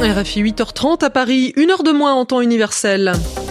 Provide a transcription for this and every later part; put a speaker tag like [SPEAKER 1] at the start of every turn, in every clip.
[SPEAKER 1] RFI 8h30 à Paris, 1h de moins en temps universel.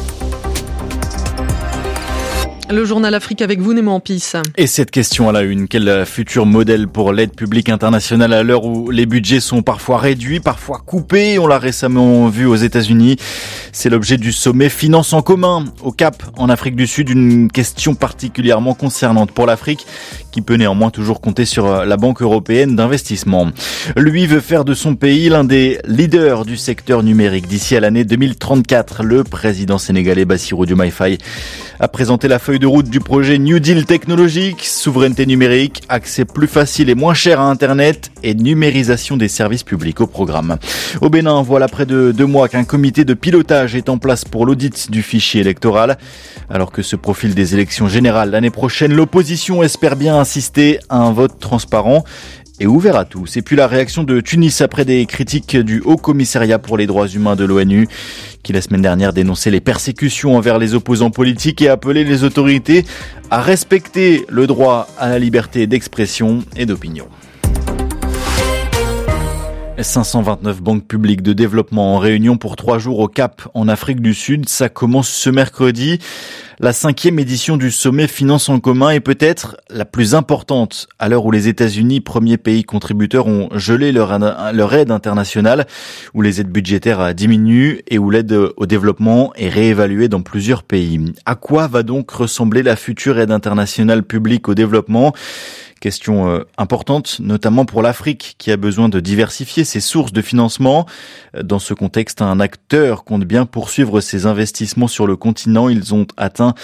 [SPEAKER 1] Le journal Afrique avec vous, Némo Ampis.
[SPEAKER 2] Et cette question à la une, quel futur modèle pour l'aide publique internationale à l'heure où les budgets sont parfois réduits, parfois coupés? On l'a récemment vu aux États-Unis. C'est l'objet du sommet Finance en commun au Cap, en Afrique du Sud. Une question particulièrement concernante pour l'Afrique, qui peut néanmoins toujours compter sur la Banque européenne d'investissement. Lui veut faire de son pays l'un des leaders du secteur numérique d'ici à l'année 2034. Le président sénégalais Bassirou Diomaye Faye a présenté la feuille de route du projet New Deal technologique, souveraineté numérique, accès plus facile et moins cher à Internet et numérisation des services publics au programme. Au Bénin, voilà près de 2 mois qu'un comité de pilotage est en place pour l'audit du fichier électoral. Alors que se profilent des élections générales l'année prochaine, l'opposition espère bien assister à un vote transparent et ouvert à tous. Et puis la réaction de Tunis après des critiques du Haut Commissariat pour les droits humains de l'ONU, qui la semaine dernière dénonçait les persécutions envers les opposants politiques et appelait les autorités à respecter le droit à la liberté d'expression et d'opinion. 529 banques publiques de développement en réunion pour 3 jours au Cap, en Afrique du Sud. Ça commence ce mercredi. La 5e édition du sommet Finance en commun est peut-être la plus importante à l'heure où les États-Unis, premier pays contributeur, ont gelé leur aide internationale, où les aides budgétaires diminuent et où l'aide au développement est réévaluée dans plusieurs pays. À quoi va donc ressembler la future aide internationale publique au développement ? Question importante, notamment pour l'Afrique, qui a besoin de diversifier ses sources de financement. Dans ce contexte, un acteur compte bien poursuivre ses investissements sur le continent. Ils ont atteint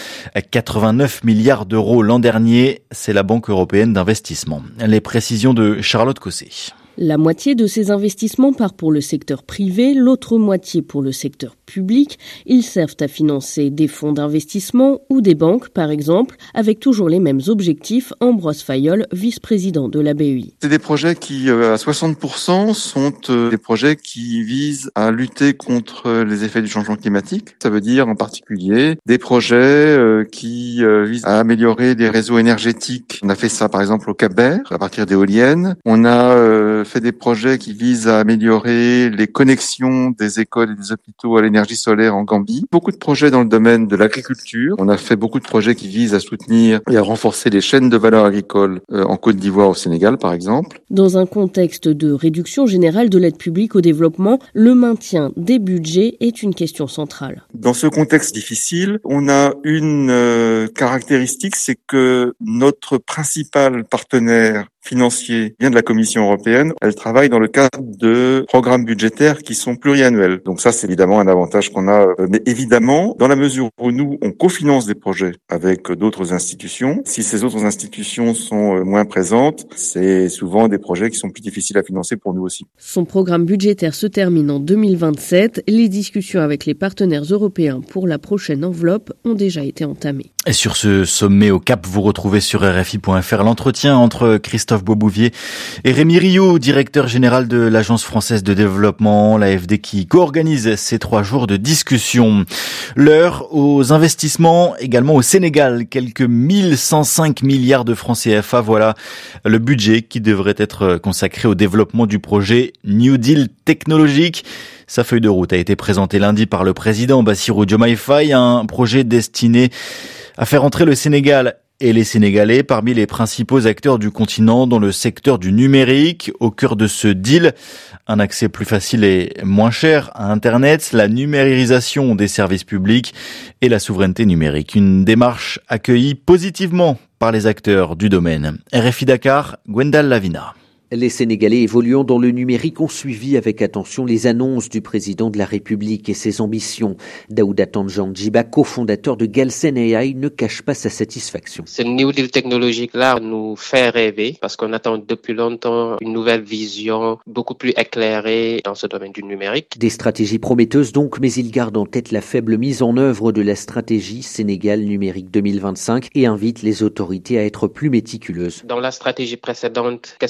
[SPEAKER 2] 89 milliards d'euros l'an dernier. C'est la Banque européenne d'investissement. Les précisions de Charlotte Cossé.
[SPEAKER 3] La moitié de ces investissements part pour le secteur privé, l'autre moitié pour le secteur public. Ils servent à financer des fonds d'investissement ou des banques, par exemple, avec toujours les mêmes objectifs. Ambroise Fayol, vice-président de la BEI.
[SPEAKER 4] C'est des projets qui, à 60%, sont des projets qui visent à lutter contre les effets du changement climatique. Ça veut dire en particulier des projets qui visent à améliorer les réseaux énergétiques. On a fait ça par exemple au Cap-Vert, à partir d'éoliennes. On a fait des projets qui visent à améliorer les connexions des écoles et des hôpitaux à l'énergie solaire en Gambie. Beaucoup de projets dans le domaine de l'agriculture. On a fait beaucoup de projets qui visent à soutenir et à renforcer les chaînes de valeur agricole en Côte d'Ivoire, au Sénégal par exemple.
[SPEAKER 3] Dans un contexte de réduction générale de l'aide publique au développement, le maintien des budgets est une question centrale.
[SPEAKER 4] Dans ce contexte difficile, on a une caractéristique, c'est que notre principal partenaire financier vient de la Commission européenne. Elle travaille dans le cadre de programmes budgétaires qui sont pluriannuels. Donc ça, c'est évidemment un avantage qu'on a. Mais évidemment, dans la mesure où nous, on cofinance des projets avec d'autres institutions, si ces autres institutions sont moins présentes, c'est souvent des projets qui sont plus difficiles à financer pour nous aussi.
[SPEAKER 3] Son programme budgétaire se termine en 2027. Les discussions avec les partenaires européens pour la prochaine enveloppe ont déjà été entamées.
[SPEAKER 2] Et sur ce sommet au Cap, vous retrouvez sur RFI.fr l'entretien entre Christophe Beaubouvier et Rémi Rio, directeur général de l'Agence française de développement, l'AFD, qui co-organise ces 3 jours de discussion. L'heure aux investissements également au Sénégal. Quelques 1105 milliards de francs CFA. Voilà le budget qui devrait être consacré au développement du projet New Deal technologique. Sa feuille de route a été présentée lundi par le président Bassirou Diomaye Faye, un projet destiné à faire entrer le Sénégal et les Sénégalais parmi les principaux acteurs du continent dans le secteur du numérique. Au cœur de ce deal, un accès plus facile et moins cher à Internet, la numérisation des services publics et la souveraineté numérique. Une démarche accueillie positivement par les acteurs du domaine. RFI Dakar, Gwendal Lavina.
[SPEAKER 5] Les Sénégalais évoluant dans le numérique ont suivi avec attention les annonces du président de la République et ses ambitions. Daouda Tanjan-Djiba, cofondateur de Galsen AI, ne cache pas sa satisfaction.
[SPEAKER 6] Ce New Deal technologique-là nous fait rêver parce qu'on attend depuis longtemps une nouvelle vision beaucoup plus éclairée dans ce domaine du numérique.
[SPEAKER 5] Des stratégies prometteuses donc, mais il garde en tête la faible mise en œuvre de la stratégie Sénégal numérique 2025 et invite les autorités à être plus méticuleuses.
[SPEAKER 6] Dans la stratégie précédente, qu'est-ce qui n'a pas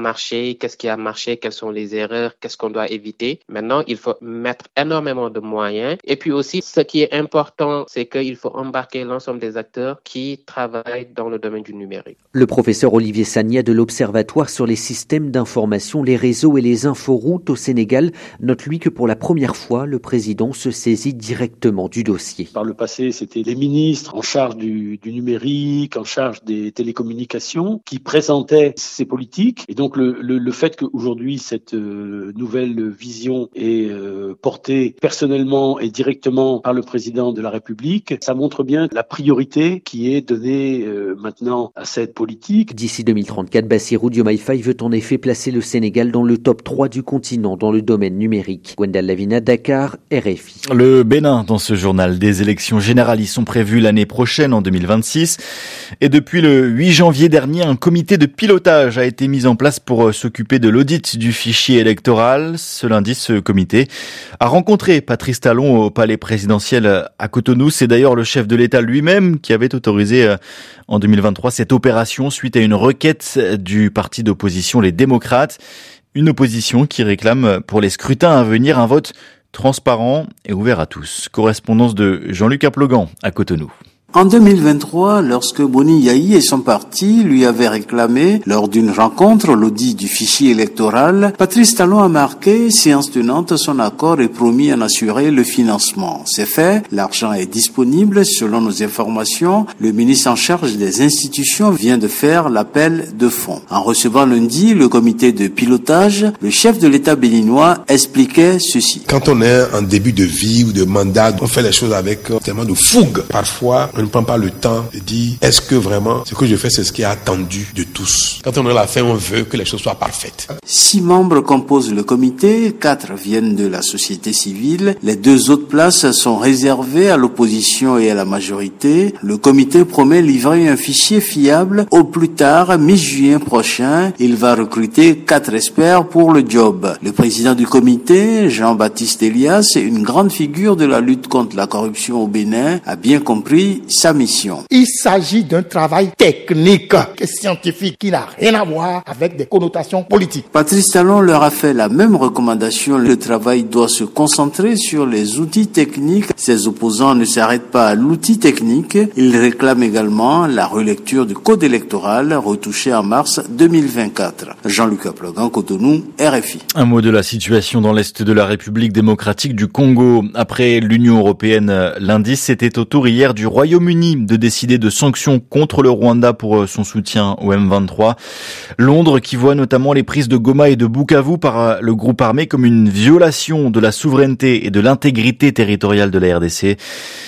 [SPEAKER 6] marché, qu'est-ce qui a marché, quelles sont les erreurs, qu'est-ce qu'on doit éviter. Maintenant, il faut mettre énormément de moyens. Et puis aussi, ce qui est important, c'est qu'il faut embarquer l'ensemble des acteurs qui travaillent dans le domaine du numérique.
[SPEAKER 5] Le professeur Olivier Sagna de l'Observatoire sur les systèmes d'information, les réseaux et les inforoutes au Sénégal note lui que pour la première fois, le président se saisit directement du dossier.
[SPEAKER 7] Par le passé, c'était les ministres en charge du numérique, en charge des télécommunications qui présentaient ces politiques. Et donc le fait qu'aujourd'hui cette nouvelle vision est portée personnellement et directement par le président de la République, ça montre bien la priorité qui est donnée maintenant à cette politique.
[SPEAKER 5] D'ici 2034, Bassirou Diomaye Faye veut en effet placer le Sénégal dans le top 3 du continent dans le domaine numérique. Gwendal Lavina, Dakar, RFI.
[SPEAKER 2] Le Bénin, dans ce journal, des élections générales y sont prévues l'année prochaine, en 2026. Et depuis le 8 janvier dernier, un comité de pilotage a été mis en place pour s'occuper de l'audit du fichier électoral. Ce lundi, ce comité a rencontré Patrice Talon au palais présidentiel à Cotonou. C'est d'ailleurs le chef de l'État lui-même qui avait autorisé en 2023 cette opération suite à une requête du parti d'opposition Les Démocrates. Une opposition qui réclame pour les scrutins à venir un vote transparent et ouvert à tous. Correspondance de Jean-Luc Aplogan à Cotonou.
[SPEAKER 8] En 2023, lorsque Boni Yahi et son parti lui avaient réclamé, lors d'une rencontre, l'audit du fichier électoral, Patrice Talon a marqué, séance tenante, son accord et promis en assurer le financement. C'est fait, l'argent est disponible. Selon nos informations, le ministre en charge des institutions vient de faire l'appel de fonds. En recevant lundi le comité de pilotage, le chef de l'État béninois expliquait ceci.
[SPEAKER 9] Quand on est en début de vie ou de mandat, on fait les choses avec tellement de fougue. Parfois, on ne prend pas le temps de dire est-ce que vraiment ce que je fais c'est ce qui est attendu de tous. Quand on a la fin, on veut que les choses soient parfaites.
[SPEAKER 8] 6 membres composent le comité, 4 viennent de la société civile, les 2 autres places sont réservées à l'opposition et à la majorité. Le comité promet livrer un fichier fiable au plus tard mi-juin prochain. Il va recruter 4 experts pour le job. Le président du comité, Jean-Baptiste Elias, une grande figure de la lutte contre la corruption au Bénin, a bien compris sa mission.
[SPEAKER 10] Il s'agit d'un travail technique et scientifique qui n'a rien à voir avec des connotations politiques.
[SPEAKER 8] Patrice Talon leur a fait la même recommandation. Le travail doit se concentrer sur les outils techniques. Ses opposants ne s'arrêtent pas à l'outil technique. Ils réclament également la relecture du code électoral retouché en mars 2024. Jean-Luc Aplogan, Cotonou, RFI.
[SPEAKER 2] Un mot de la situation dans l'Est de la République démocratique du Congo. Après l'Union européenne lundi, c'était au tour hier du Royaume-Uni de décider de sanctions contre le Rwanda pour son soutien au M23. Londres qui voit notamment les prises de Goma et de Bukavu par le groupe armé comme une violation de la souveraineté et de l'intégrité territoriale de la RDC.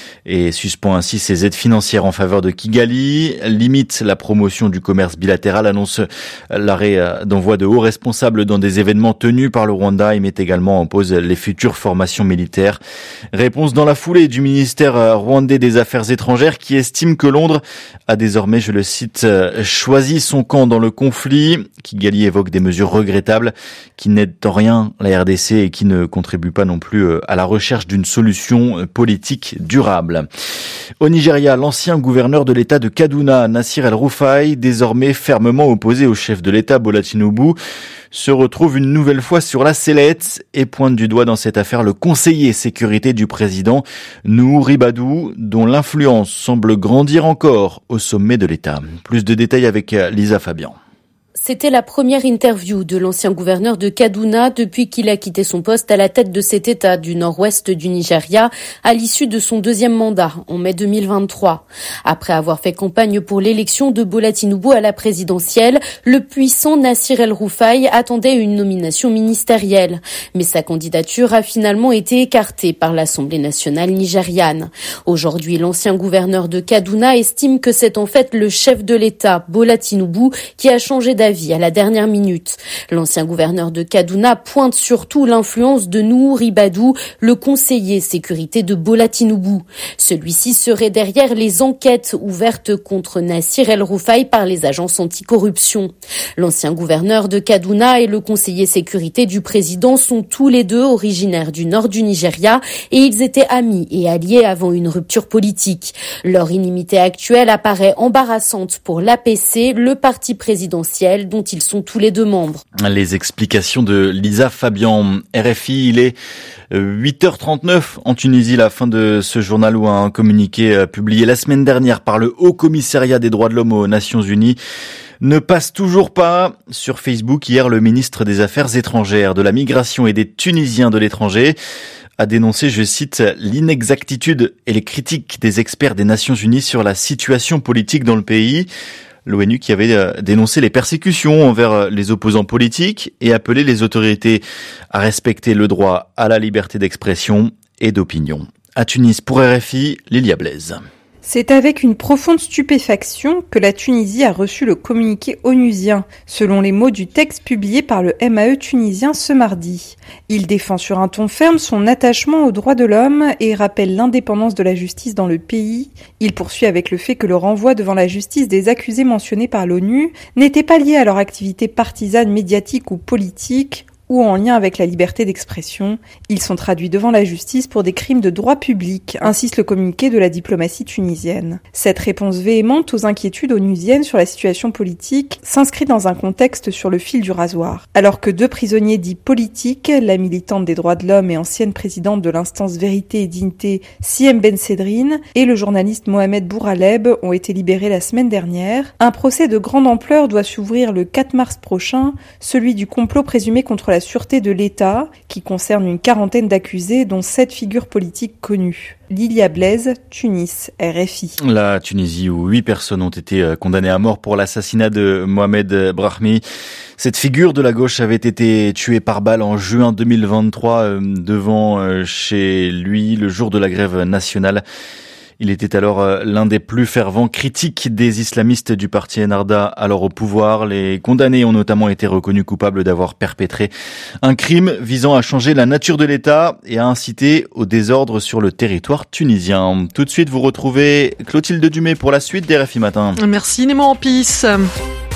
[SPEAKER 2] Et suspend ainsi ses aides financières en faveur de Kigali, limite la promotion du commerce bilatéral, annonce l'arrêt d'envoi de hauts responsables dans des événements tenus par le Rwanda et met également en pause les futures formations militaires. Réponse dans la foulée du ministère rwandais des Affaires étrangères qui estime que Londres a désormais, je le cite, choisi son camp dans le conflit. Kigali évoque des mesures regrettables qui n'aident en rien la RDC et qui ne contribuent pas non plus à la recherche d'une solution politique durable. Au Nigeria, l'ancien gouverneur de l'État de Kaduna, Nassir El-Rufai, désormais fermement opposé au chef de l'État Bola Tinubu, se retrouve une nouvelle fois sur la sellette et pointe du doigt dans cette affaire le conseiller sécurité du président Nuhu Ribadu, dont l'influence semble grandir encore au sommet de l'État. Plus de détails avec Lisa Fabian.
[SPEAKER 11] C'était la première interview de l'ancien gouverneur de Kaduna depuis qu'il a quitté son poste à la tête de cet État du nord-ouest du Nigeria à l'issue de son 2e mandat en mai 2023. Après avoir fait campagne pour l'élection de Bola Tinubu à la présidentielle, le puissant Nassir El-Rufai attendait une nomination ministérielle. Mais sa candidature a finalement été écartée par l'Assemblée nationale nigériane. Aujourd'hui, l'ancien gouverneur de Kaduna estime que c'est en fait le chef de l'État, Bola Tinubu, qui a changé d'avis à la dernière minute. L'ancien gouverneur de Kaduna pointe surtout l'influence de Nuhu Ribadu, le conseiller sécurité de Bola Tinubu. Celui-ci serait derrière les enquêtes ouvertes contre Nassir El-Rufai par les agences anticorruption. L'ancien gouverneur de Kaduna et le conseiller sécurité du président sont tous les deux originaires du nord du Nigeria et ils étaient amis et alliés avant une rupture politique. Leur inimité actuelle apparaît embarrassante pour l'APC, le parti présidentiel, Sahel dont ils sont tous les deux membres.
[SPEAKER 2] Les explications de Lisa Fabian. RFI, il est 8h39 en Tunisie, la fin de ce journal où un communiqué publié la semaine dernière par le Haut Commissariat des droits de l'homme aux Nations Unies ne passe toujours pas. Sur Facebook, hier, le ministre des Affaires étrangères, de la Migration et des Tunisiens de l'étranger a dénoncé, je cite, l'inexactitude et les critiques des experts des Nations Unies sur la situation politique dans le pays. L'ONU qui avait dénoncé les persécutions envers les opposants politiques et appelé les autorités à respecter le droit à la liberté d'expression et d'opinion. À Tunis, pour RFI, Lilia Blaise.
[SPEAKER 12] C'est avec une profonde stupéfaction que la Tunisie a reçu le communiqué onusien, selon les mots du texte publié par le MAE tunisien ce mardi. Il défend sur un ton ferme son attachement aux droits de l'homme et rappelle l'indépendance de la justice dans le pays. Il poursuit avec le fait que le renvoi devant la justice des accusés mentionnés par l'ONU n'était pas lié à leur activité partisane, médiatique ou politique, ou en lien avec la liberté d'expression. Ils sont traduits devant la justice pour des crimes de droit public, insiste le communiqué de la diplomatie tunisienne. Cette réponse véhémente aux inquiétudes onusiennes sur la situation politique s'inscrit dans un contexte sur le fil du rasoir. Alors que 2 prisonniers dits politiques, la militante des droits de l'homme et ancienne présidente de l'instance Vérité et Dignité, Siem Ben Sedrine, et le journaliste Mohamed Bouraleb ont été libérés la semaine dernière, un procès de grande ampleur doit s'ouvrir le 4 mars prochain, celui du complot présumé contre la sûreté de l'État, qui concerne une quarantaine d'accusés, dont 7 figures politiques connues. Lilia Blaise, Tunis, RFI.
[SPEAKER 2] La Tunisie, où 8 personnes ont été condamnées à mort pour l'assassinat de Mohamed Brahmi. Cette figure de la gauche avait été tuée par balle en juin 2023 devant chez lui le jour de la grève nationale. Il était alors l'un des plus fervents critiques des islamistes du parti Ennahda, alors au pouvoir. Les condamnés ont notamment été reconnus coupables d'avoir perpétré un crime visant à changer la nature de l'État et à inciter au désordre sur le territoire tunisien. Tout de suite, vous retrouvez Clotilde Dumay pour la suite des RFI Matin.
[SPEAKER 1] Merci Némo Ampis.